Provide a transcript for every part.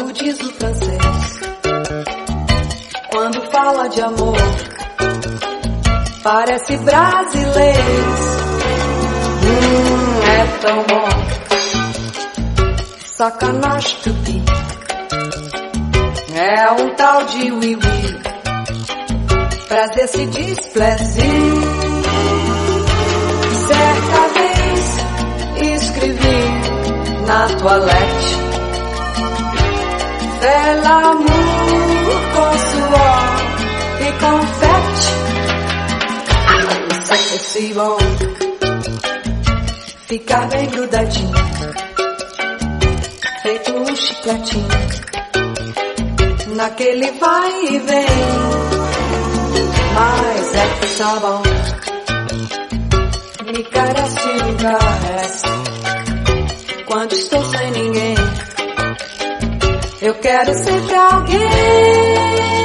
como diz o francês. Quando fala de amor, parece brasileiro. É tão bom. Sacanagem tupi. É um tal de oui-oui. Prazer se diz plaisir. Certa vez escrevi na toilette: fais l'amour com suor e confete. Isso é si bom. Ficar bem grudadinho, feito um chicletinho, naquele vai e vem. Mas é que tá bom. Me carece, me carece. Quando estou sem ninguém, eu quero sempre alguém.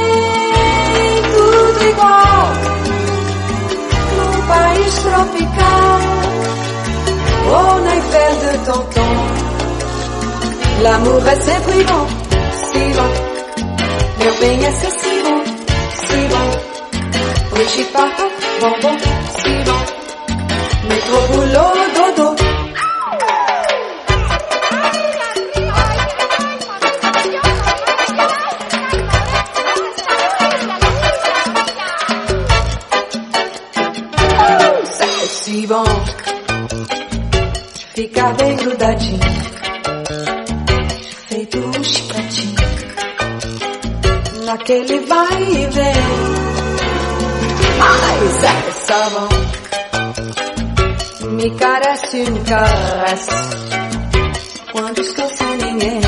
Tudo igual, num país tropical, ou na Eiffel de Tonton. L'amour é sempre bom, si bom. Meu bem é ser si bom, si bom. Hoje parto, bom, bom, si bom. Métro, boulot, dodo. É si bom. Ficar bem grudadinho, feito um chicletinho, naquele vai e vem. Mas é só bom. Me carece, me carece. Quando estou sem ninguém,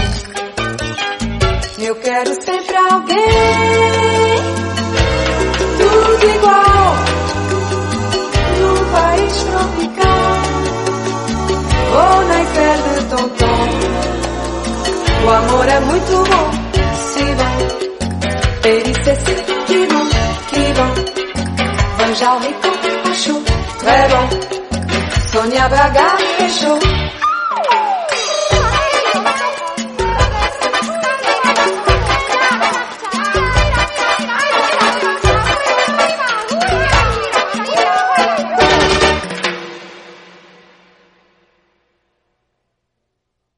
eu quero sempre alguém. Tudo igual, num país tropical, ou na Eiffel de Tonton. O amor é muito bom, si bom. Ele se sente que bom, que bom. Banjar o rico, achou, très bom. Sônia Braga fechou.